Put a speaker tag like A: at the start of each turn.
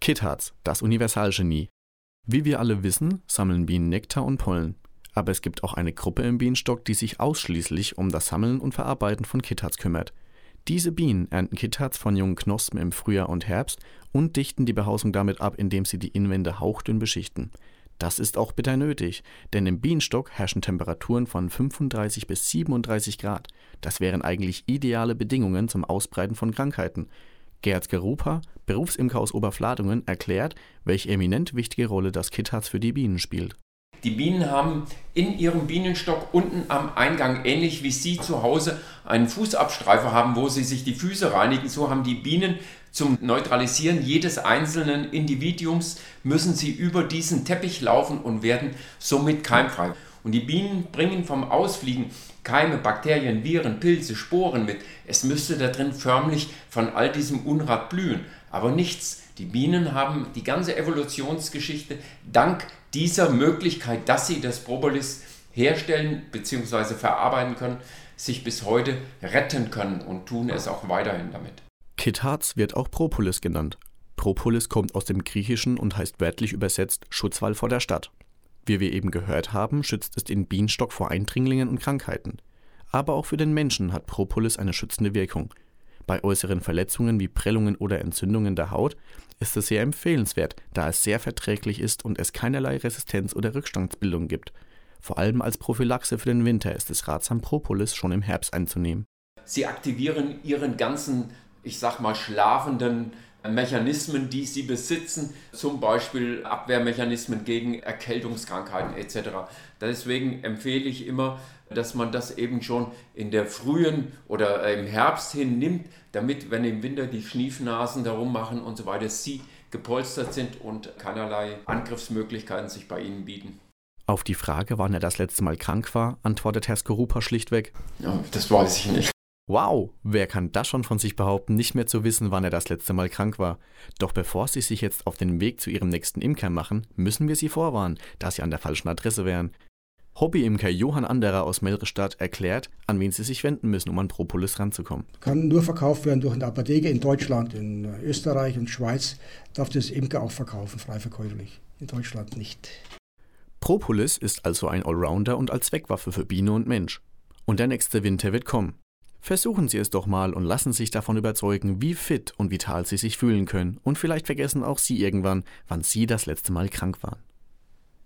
A: KitHearts, das Universalgenie. Wie wir alle wissen, sammeln Bienen Nektar und Pollen. Aber es gibt auch eine Gruppe im Bienenstock, die sich ausschließlich um das Sammeln und Verarbeiten von KitHearts kümmert. Diese Bienen ernten KitHearts von jungen Knospen im Frühjahr und Herbst und dichten die Behausung damit ab, indem sie die Innenwände hauchdünn beschichten. Das ist auch bitter nötig, denn im Bienenstock herrschen Temperaturen von 35 bis 37 Grad. Das wären eigentlich ideale Bedingungen zum Ausbreiten von Krankheiten. Gerd Gerupa, Berufsimker aus Oberfladungen, erklärt, welche eminent wichtige Rolle das KitHearts für die Bienen spielt.
B: Die Bienen haben in ihrem Bienenstock unten am Eingang, ähnlich wie Sie zu Hause, einen Fußabstreifer haben, wo sie sich die Füße reinigen. So haben die Bienen zum Neutralisieren jedes einzelnen Individuums, müssen sie über diesen Teppich laufen und werden somit keimfrei. Und die Bienen bringen vom Ausfliegen Keime, Bakterien, Viren, Pilze, Sporen mit. Es müsste da drin förmlich von all diesem Unrat blühen. Aber nichts. Die Bienen haben die ganze Evolutionsgeschichte dank dieser Möglichkeit, dass sie das Propolis herstellen bzw. verarbeiten können, sich bis heute retten können und tun es auch weiterhin damit.
A: KitHearts wird auch Propolis genannt. Propolis kommt aus dem Griechischen und heißt wörtlich übersetzt Schutzwall vor der Stadt. Wie wir eben gehört haben, schützt es den Bienenstock vor Eindringlingen und Krankheiten. Aber auch für den Menschen hat Propolis eine schützende Wirkung. Bei äußeren Verletzungen wie Prellungen oder Entzündungen der Haut ist es sehr empfehlenswert, da es sehr verträglich ist und es keinerlei Resistenz oder Rückstandsbildung gibt. Vor allem als Prophylaxe für den Winter ist es ratsam, Propolis schon im Herbst einzunehmen.
B: Sie aktivieren ihren ganzen, schlafenden Mechanismen, die sie besitzen, zum Beispiel Abwehrmechanismen gegen Erkältungskrankheiten etc. Deswegen empfehle ich immer, dass man das eben schon in der frühen oder im Herbst hin nimmt, damit, wenn im Winter die Schniefnasen darum machen und so weiter, sie gepolstert sind und keinerlei Angriffsmöglichkeiten sich bei ihnen bieten.
A: Auf die Frage, wann er das letzte Mal krank war, antwortet Herr Skorupa schlichtweg:
B: Ja, das weiß ich nicht.
A: Wow, wer kann das schon von sich behaupten, nicht mehr zu wissen, wann er das letzte Mal krank war? Doch bevor Sie sich jetzt auf den Weg zu Ihrem nächsten Imker machen, müssen wir Sie vorwarnen, da Sie an der falschen Adresse wären. Hobbyimker Johann Anderer aus Melrestadt erklärt, an wen Sie sich wenden müssen, um an Propolis ranzukommen.
C: Kann nur verkauft werden durch eine Apotheke in Deutschland, in Österreich und Schweiz darf das Imker auch verkaufen, frei verkäuflich. In Deutschland nicht.
A: Propolis ist also ein Allrounder und als Wegwaffe für Biene und Mensch. Und der nächste Winter wird kommen. Versuchen Sie es doch mal und lassen sich davon überzeugen, wie fit und vital Sie sich fühlen können. Und vielleicht vergessen auch Sie irgendwann, wann Sie das letzte Mal krank waren.